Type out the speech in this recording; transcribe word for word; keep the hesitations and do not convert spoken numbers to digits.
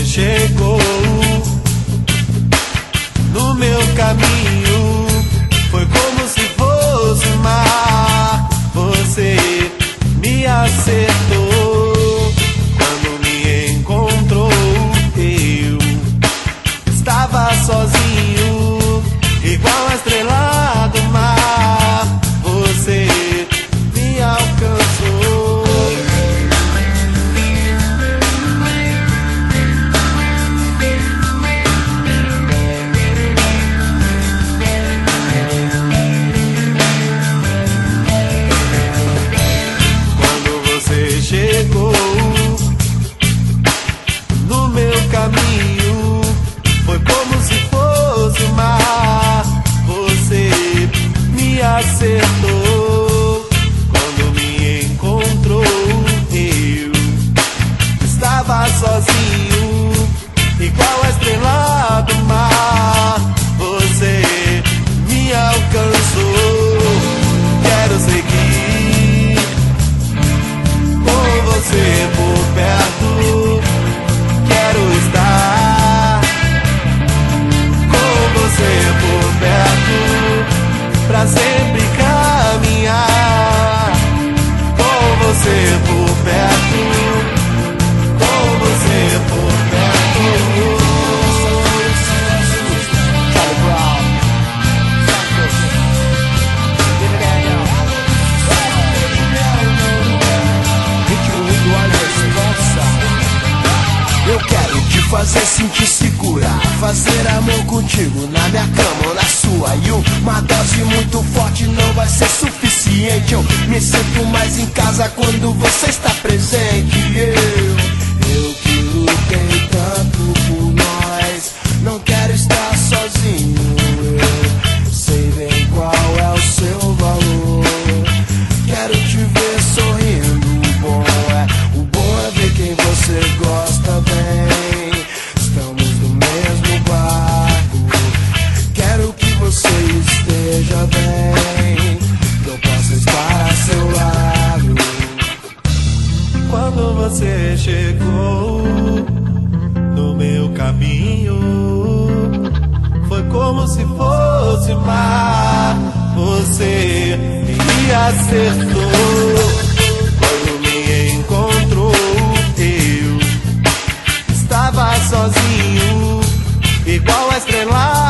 chegou no meu caminho, foi como se fosse o mar. Você me acertou quando me encontrou. Eu estava sozinho, igual a estrela do mar. Você me alcançou. Chegou no meu caminho, foi como se fosse o mar. Você me acertou quando me encontrou. Eu estava sozinho, igual a estrela do mar. Você me alcançou. Quero seguir você por perto, quero estar com você por perto, pra sempre caminhar com você por perto, com você por perto. Eu quero te fazer sentir segura, fazer amor contigo na minha cama ou na sua. E uma dose muito forte não vai ser suficiente. Eu me sinto mais em casa quando você está presente. Eu, eu que lutei tanto por nós, não quero estar sozinho. Eu sei bem qual é o seu valor. Quero te ver sorrindo. O bom é, o bom é ver quem você gosta bem. Estamos no mesmo barco. Quero que você esteja bem, que eu possa estar a seu lado. Quando você chegou no meu caminho, foi como se fosse mar. Você me acertou quando me encontrou. Eu estava sozinho, igual a estrela